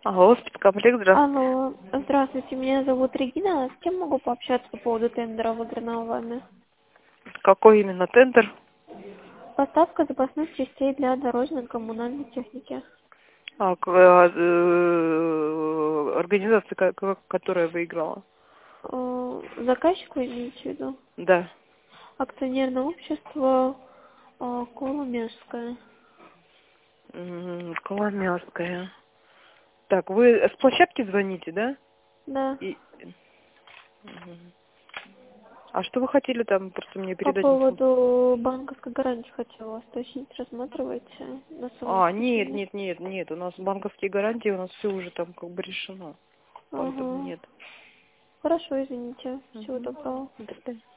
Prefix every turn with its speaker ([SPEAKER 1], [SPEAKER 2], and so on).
[SPEAKER 1] Алло, спецкомплект, здравствуйте.
[SPEAKER 2] Алло, здравствуйте, меня зовут Регина. С кем могу пообщаться по поводу тендера, выигранного вами?
[SPEAKER 1] Какой именно тендер?
[SPEAKER 2] Поставка запасных частей для дорожно-коммунальной техники.
[SPEAKER 1] Организация, которая выиграла.
[SPEAKER 2] Заказчик вы имеете в виду?
[SPEAKER 1] Да.
[SPEAKER 2] Акционерное общество Коломежское.
[SPEAKER 1] Коломярская. Так, вы с площадки звоните, да?
[SPEAKER 2] Да.
[SPEAKER 1] И... Мгм. А что вы хотели там просто мне
[SPEAKER 2] По
[SPEAKER 1] передать информацию?
[SPEAKER 2] поводу банковской гарантии хотела вас уточнить, рассматриваете на сумму
[SPEAKER 1] Нет,
[SPEAKER 2] включения?
[SPEAKER 1] нет, нет, нет. У нас банковские гарантии, у нас все уже там как бы решено. Поэтому
[SPEAKER 2] Ага.
[SPEAKER 1] нет.
[SPEAKER 2] Хорошо, извините. Всего
[SPEAKER 1] Мгм.
[SPEAKER 2] доброго.
[SPEAKER 1] До свидания.